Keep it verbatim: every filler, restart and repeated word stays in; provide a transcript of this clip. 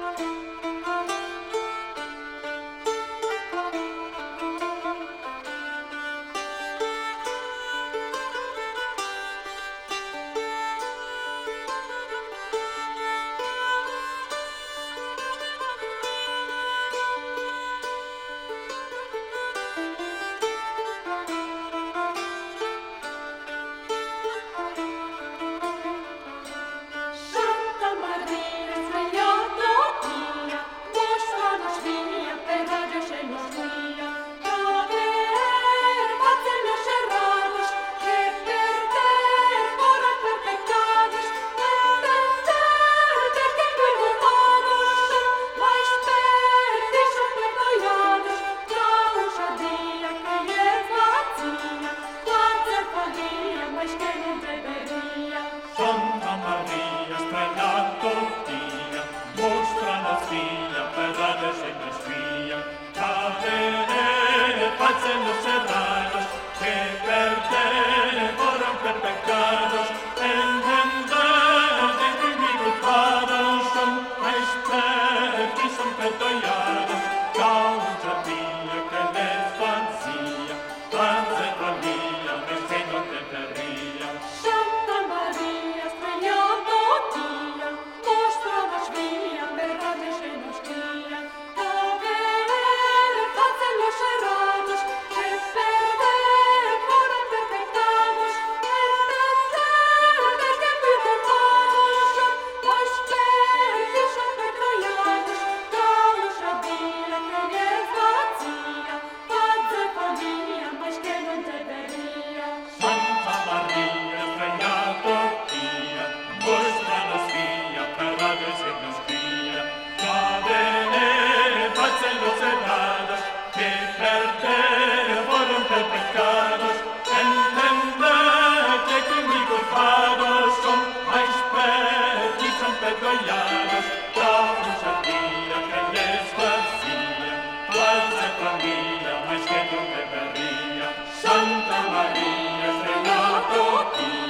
Santa Maria, stregato Dio, mostranos via per adecernos via, cadere, falsenos serranos, que per te corran per pecados, entender de que mi culpados son, mais perti son perdonados, causa mia que les fazia, fanze qualia, me se non te perria. Santa Maria, stregato Dio, mostranos via per adecernos via, cadere, falsenos serranos, que per te corran per pecados, entender de que mi culpados son, mais perti son perdonados, causa mia que les fazia, fanze qualia, mais que non te perria. Santa Maria, stregnato Dio, mostranos via per adecernos via, cadere, falsenos serranos, que per te foron per pecados, entender que con mi culpados son, mais perti son perdonados, causa mia que les fazia, false familia, mais que non te perria. Santa Maria, stregato Dio,